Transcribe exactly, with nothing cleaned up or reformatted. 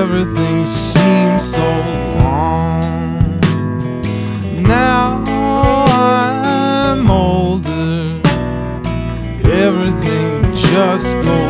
everything seems so long. Now I'm older, everything just goes